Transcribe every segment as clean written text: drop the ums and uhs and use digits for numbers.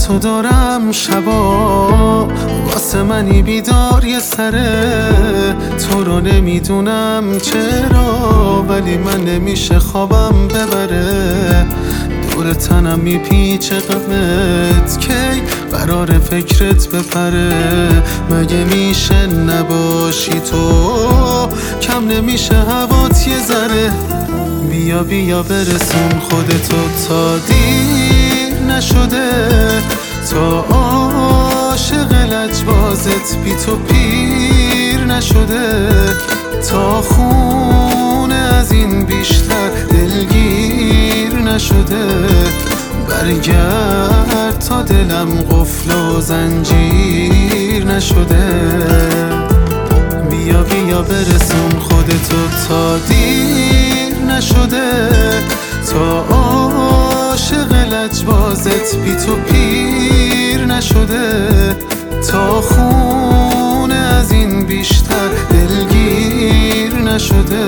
تو دارم شبا، واسه منی بیدار یه سره. تو رو نمیدونم چرا، ولی من نمیشه خوابم ببره. دور تنم میپیچه غمت، کی قرار فکرت بپره. مگه میشه نباشی تو، کم نمیشه هوات یه ذره. بیا بیا برسون خودتو تا دیر نشده، تا عاشق لجبازت بی تو پیر نشده، تا خونه از این بیشتر دلگیر نشده. برگرد تا دلم قفل و زنجیر نشده. بیا بیا برسون خودتو تا دیر نشده، تا عاشق لجبازت بی تو پیر نشده، تا خونه از این بیشتر دلگیر نشده.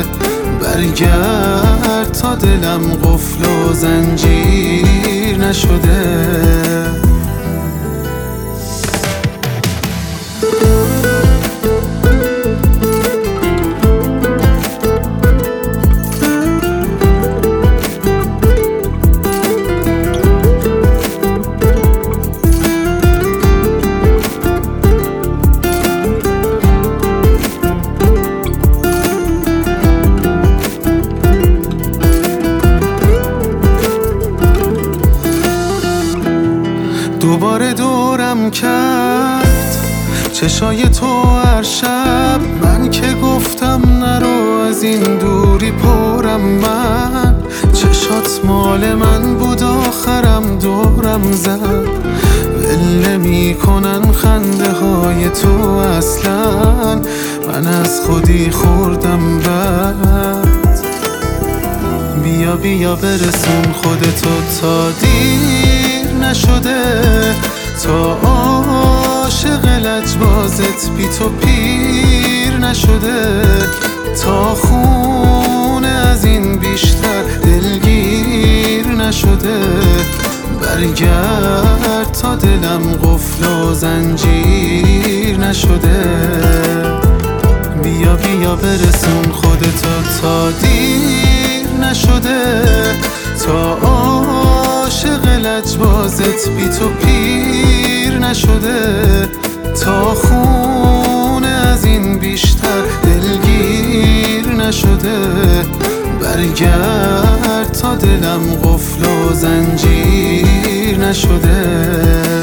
برگرد تا دلم قفل و زنجیر نشده. دوباره دورم کرد چشای تو هر شب، من که گفتم نرو از این دوری پرم. من چشات مال من بود آخرم دورم زد، ول نمی‌کنن خنده های تو اصلا. من از خودی خوردم بد. بیا بیا برسون خودتو تا دیر نشده، تا عاشق لجبازت بی تو پیر نشده، تا خونه از این بیشتر دلگیر نشده. برگرد تا دلم قفل و زنجیر نشده. بیا بیا برسون خودتو تا دیر نشده، تا عاشق لجبازت بی تو پیر نشده، تا خونه از این بیشتر دلگیر نشده. برگرد تا دلم قفل و زنجیر نشده.